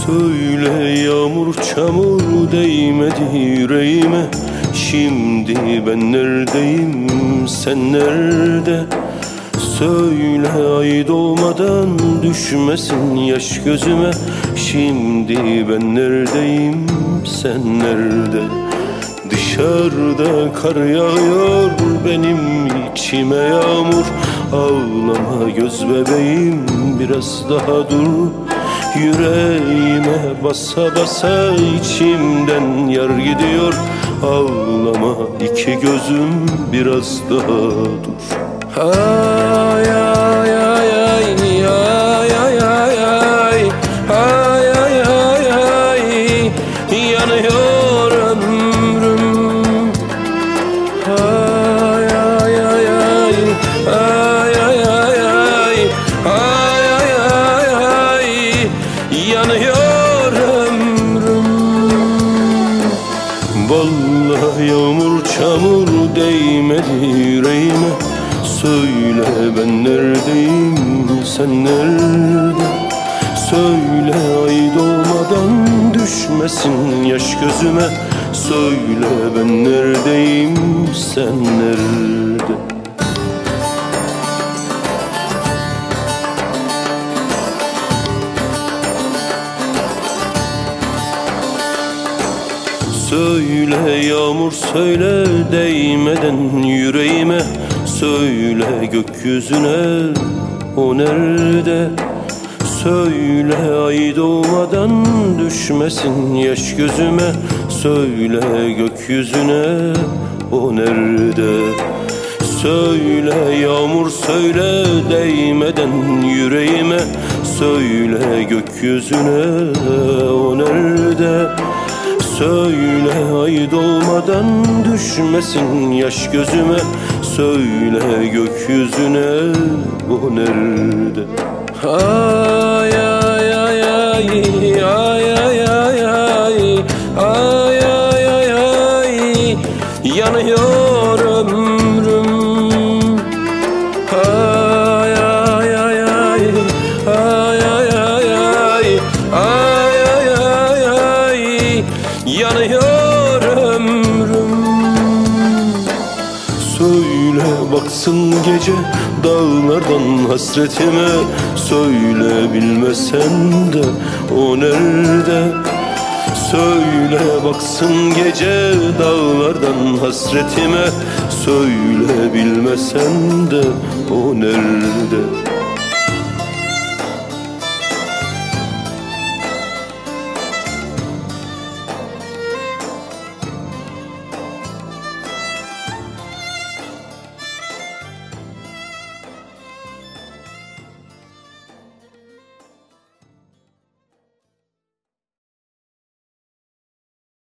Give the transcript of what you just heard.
Söyle yağmur çamur değmedi yüreğime. Şimdi ben neredeyim, sen nerede? Söyle ay doğmadan düşmesin yaş gözüme. Şimdi ben neredeyim, sen nerede? Dışarıda kar yağıyor, benim içime yağmur. Ağlama göz bebeğim, biraz daha dur. Yüreğime basa basa içimden yar gidiyor. Ağlama iki gözüm, biraz daha dur. Ay ay ay ay ay ay ay ay ay ay ay ay yanıyor ömrüm. Ay ay ay ay ay ay ay ay ay ay ay ay yanıyor ömrüm. Vallahi yağmur çamur değmedi yüreğime. Söyle ben neredeyim, sen nerede? Söyle ay doğmadan düşmesin yaş gözüme. Söyle ben neredeyim, sen nerede? Söyle yağmur söyle değmeden yüreğime. Söyle gökyüzüne, o nerede? Söyle ay doğmadan düşmesin yaş gözüme. Söyle gökyüzüne, o nerede? Söyle yağmur söyle değmeden yüreğime. Söyle gökyüzüne, o nerede? Söyle ay doğmadan düşmesin yaş gözüme. Söyle gökyüzüne, o nerede? Ay ay ay ay ay ay ay ay ay ay ay ay yanıyor ömrüm. Ay ay ay ay ay ay ay ay ay ay ay ay yanıyor ömrüm. Söyle baksın gece dağlardan hasretime. Söyle bilmesen de, o nerede? Söyle baksın gece dağlardan hasretime. Söyle bilmesen de, o nerede?